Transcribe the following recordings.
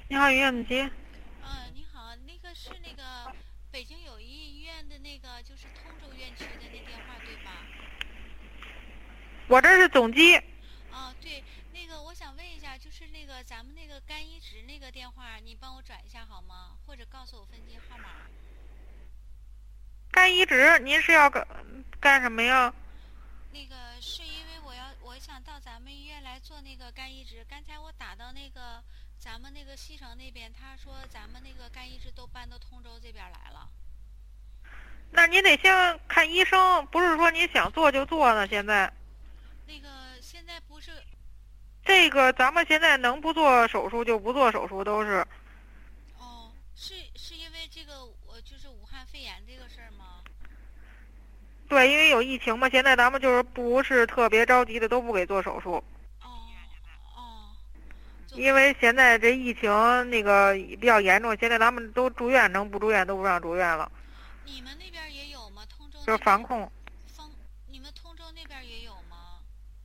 你好，于远吉。 你好，那个是那个北京友谊医院的那个，就是通州院区的那电话对吧？ 我这是总机。 对，那个我想问一下，就是那个咱们那个肝移植那个电话，你帮我转一下好吗？或者告诉我分机号码。 肝移植，您是要干什么呀？ 那个是因为我想到咱们医院来做那个肝移植，刚才我打到那个咱们那个西城那边，他说咱们那个肝移植都搬到通州这边来了。 那您得先看医生，不是说你想做就做呢。现在那个现在不是。 这个咱们现在能不做手术就不做手术，都是。 是因为这个我就是武汉肺炎这个事儿吗？ 对，因为有疫情嘛，现在咱们就是不是特别着急的，都不给做手术。 哦哦，就因为现在这疫情那个比较严重，现在咱们都住院，能不住院都不让住院了， 你们那边也有吗？通州就是那边防控。 你们通州那边也有吗？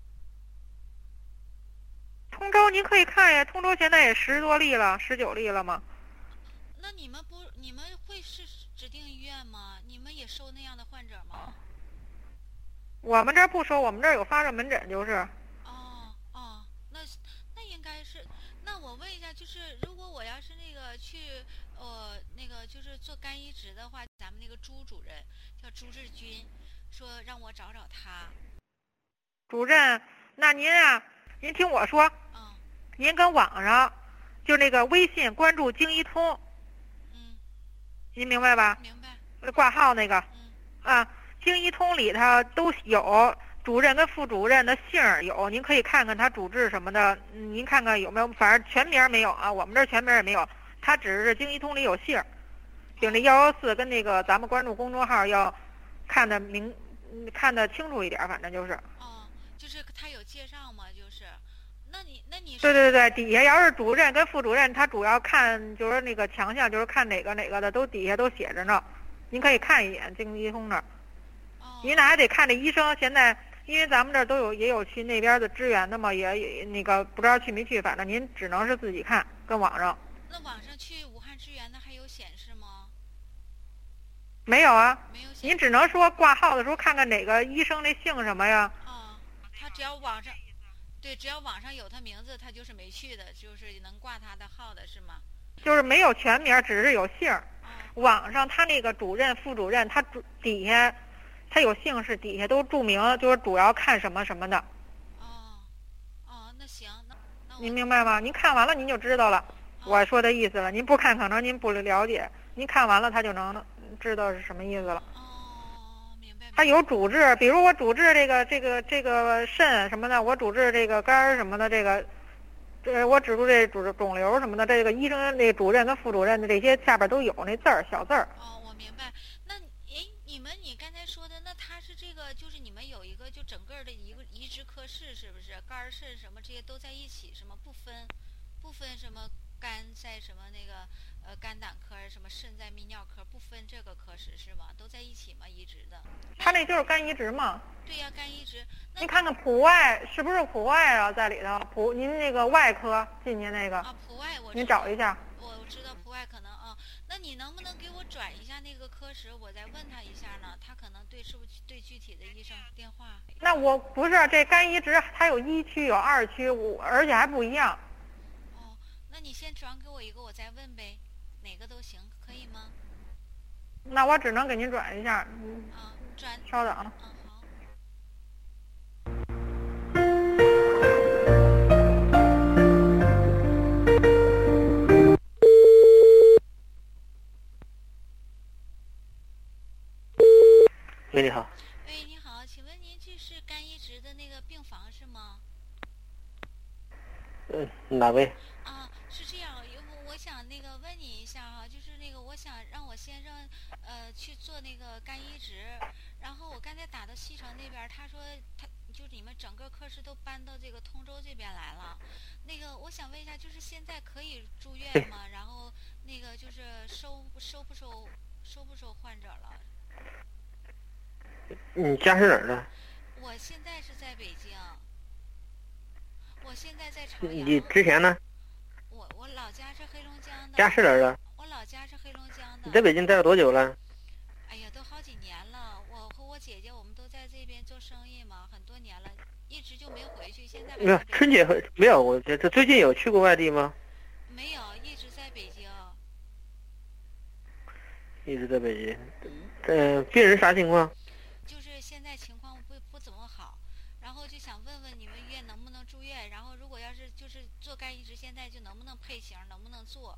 通州您可以看呀，通州现在也10多例了，19例了嘛。 那你们会是指定医院吗？你们也收那样的患者吗？ 我们这儿不收，我们这儿有发热门诊，就是。 哦，那应该是。那我问一下，就是如果我要是那个去那个就是做肝移植的话，咱们那个朱主任叫朱志军，说让我找找他。 主任，那您啊，您听我说， 嗯您跟网上就那个微信关注京医通， 嗯， 您明白吧？ 明白。 挂号那个嗯。 啊，京医通里头都有主任跟副主任的姓儿有，您可以看看他主治什么的，您看看有没有，反正全名没有啊，我们这儿全名也没有，他只是京医通里有姓儿，就那114跟那个咱们关注公众号要看得清楚一点，反正就是。 就是他有介绍吗？就是，那你说。 对对对，底下要是主任跟副主任，他主要看就是那个强项，就是看哪个的，都底下都写着呢，您可以看一眼京医通那儿。您那还得看这医生，现在因为咱们这儿也有去那边的支援的嘛，也那个不知道去没去，反正您只能是自己看，跟网上。 那网上去武汉支援的还有显示吗？ 没有啊， 没有显示。 您只能说挂号的时候看看哪个医生那姓什么呀。 他只要网上，对，只要网上有他名字，他就是没去的，就是能挂他的号的是吗？ 就是没有全名，只是有姓儿。网上他那个主任、副主任，他底下他有姓氏，底下都注明，就是主要看什么什么的。 那行，那您明白吗？您看完了您就知道了，我说的意思了。您不看可能您不了解，您看完了他就能知道是什么意思了。 明白。 他有主治，比如我主治这个肾什么的，我主治这个肝儿什么的，我指出这肿瘤什么的，这个医生那主任跟副主任的这些下边都有那字儿，小字儿。 我明白。那你刚才说的，那他是这个，就是你们有一个就整个的一个移植科室，是不是？肝肾什么这些都在一起，什么不分什么肝在什么那个肝胆科，什么肾在泌尿科，不分这个科室是吗？都在一起吗？移植的？ 他那就是肝移植嘛。 对呀，肝移植。 您看看普外是不是普外啊，在里头您那个外科进去那个普外您找一下。 我知道普外可能那你能不能给我转一下那个科室，我再问他一下呢？他可能是不是对具体的医生电话？ 那我不是这肝移植，它有1区有2区，而且还不一样。 那你先转给我一个，我再问呗，哪个都行，可以吗？ 那我只能给您转一下。 转。 稍等啊。 好。 喂，你好。 喂，你好，请问您这是肝移植的那个病房是吗？ 哪位？ 是这样，我想那个问你一下就是那个我想让我先生去做那个肝移植，然后我刚才打到西城那边，他说就你们整个科室都搬到这个通州这边来了，那个我想问一下，就是现在可以住院吗？然后那个就是收不收患者了？ 你家是哪儿的？ 我现在是在北京，我现在在朝阳。 你之前呢？ 我老家是黑龙江的。 家是哪儿的？ 我老家是黑龙江的。 你在北京待了多久了？ 哎呀，都好几年了。我和我姐姐我们都在这边做生意嘛，很多年了，一直就没回去。现在没有春节没有，我这最近有去过外地吗？ 没有，一直在北京。 一直在北京。病人啥情况？ 就是现在情况不怎么好，然后就想问问你们医院能不能住院，然后如果要是就是做肝移植，现在就能不能配型，能不能做？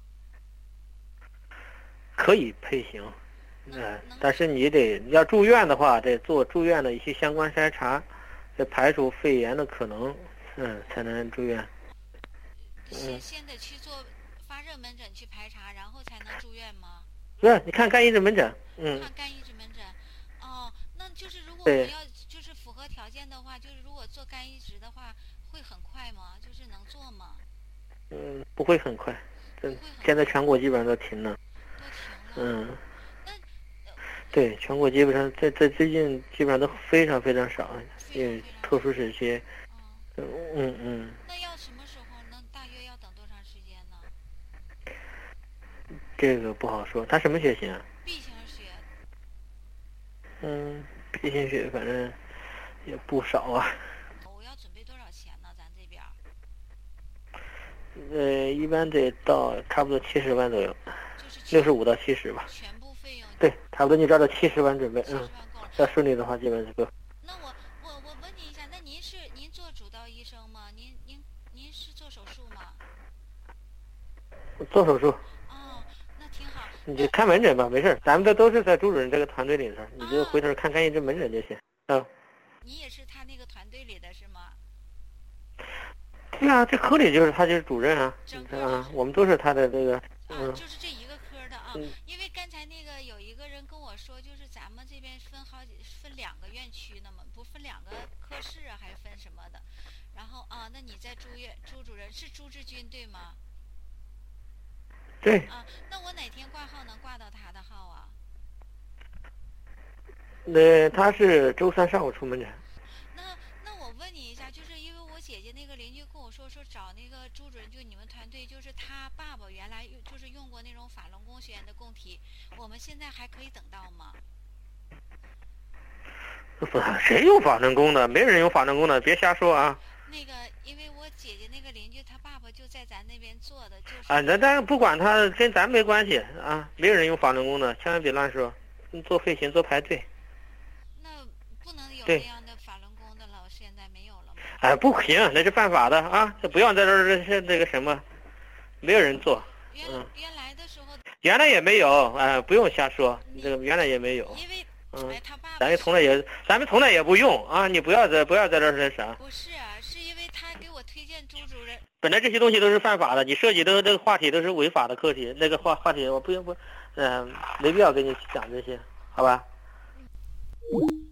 可以配型，但是你要住院的话，得做住院的一些相关筛查，得排除肺炎的可能，才能住院。 先得去做发热门诊去排查，然后才能住院吗？ 不是，你看肝移植门诊， 看肝移植门诊。哦，那就是如果我们要就是符合条件的话，就是如果做肝移植的话，会很快吗？就是能做吗？ 不会很快，现在全国基本上都停了。 都停了。 对，全国基本上在最近基本上都非常非常少，因为特殊时期。 那要什么时候能大约要等多长时间呢？ 这个不好说，他什么血型啊 ？B 型血。 B 型血反正也不少啊。 我要准备多少钱呢？咱这边？ 一般得到差不多70万左右。 就是 65到70吧。 全部费用。 对，差不多你照着70万准备。 70万够了。 要顺利的话，基本就够。 那我问您一下，那您做主刀医生吗？您是做手术吗？ 做手术。 哦，那挺好。 你就看门诊吧，没事，咱们这都是在朱主任这个团队里头，你就回头看肝移植门诊就行。 你也是他那个团队里的是吗？ 对啊，这科里他就是主任啊。我们都是他的这个。 就是这一个科的啊。因为刚才那个有一个人跟我说，就是咱们这边分2个院区呢嘛，不分2个科室啊，还是分什么的？然后那你在朱主任是朱志军对吗？ 对。 那我哪天挂号能挂到他的号啊？ 他是周3上午出门诊。 那我问你一下，就是因为我姐姐那个邻居跟我说找那个朱主任，就你们团队，就是他爸爸原来就是用过那种法轮功学员的供体，我们现在还可以等到吗？ 谁用法轮功的？没人用法轮功的，别瞎说啊！ 那个，因为我姐姐那个邻居，他爸爸就在咱那边做的，就是。 那不管他，跟咱没关系啊！没有人用法轮功的，千万别乱说。做肺型，做排队。 那不能有那样的法轮功的了，现在没有了吗？ 不行，那是犯法的啊！这不要在这儿这个什么，没有人做。 原来的时候。 原来也没有，不用瞎说，这个原来也没有。 因为。他爸爸咱们从来也不用啊！你不要在这儿那啥。 不是啊，是因为他给我推荐朱主任。 本来这些东西都是犯法的，你涉及的这个话题都是违法的课题，那个话题我没必要跟你讲这些，好吧？